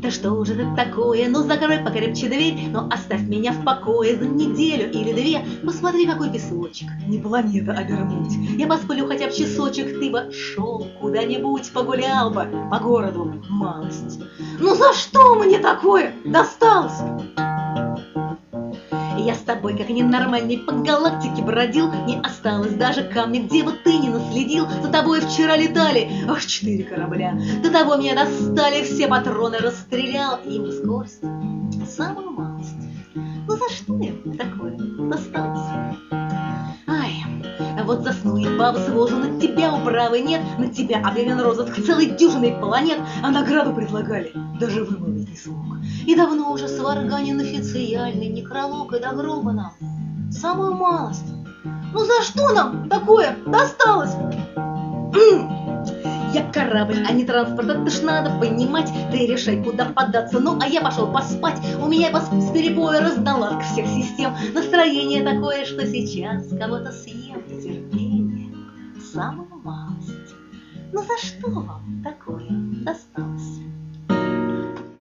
Да что же это такое? Ну закрой покрепче дверь, но оставь меня в покое за неделю или две. Посмотри, какой песочек, не планета обернуть. Я посплю хотя бы часочек, ты бы шел куда-нибудь, погулял бы по городу малость. Ну за что мне такое досталось? Я с тобой, как ненормальный, по галактике бродил. Не осталось даже камня, где бы ты ни наследил. За тобой вчера летали аж 4 корабля. До того меня достали, все патроны расстрелял. Им скорость, самую малость. Ну за что я такое досталось? Ай, вот засну и бабу свожу, на тебя управы нет. На тебя объявлен розыск целой дюжиной планет. А награду предлагали, даже вымолвить не смог. И давно уже сварганен официальный некролог, и до гроба нам самую малость. Ну за что нам такое досталось? Я корабль, а не транспорт, это ж надо понимать. Ты решай, куда податься, ну а я пошел поспать. У меня с перепоя раздала всех систем. Настроение такое, что сейчас кого-то съем. Терпение, самую малость. Ну за что вам такое досталось?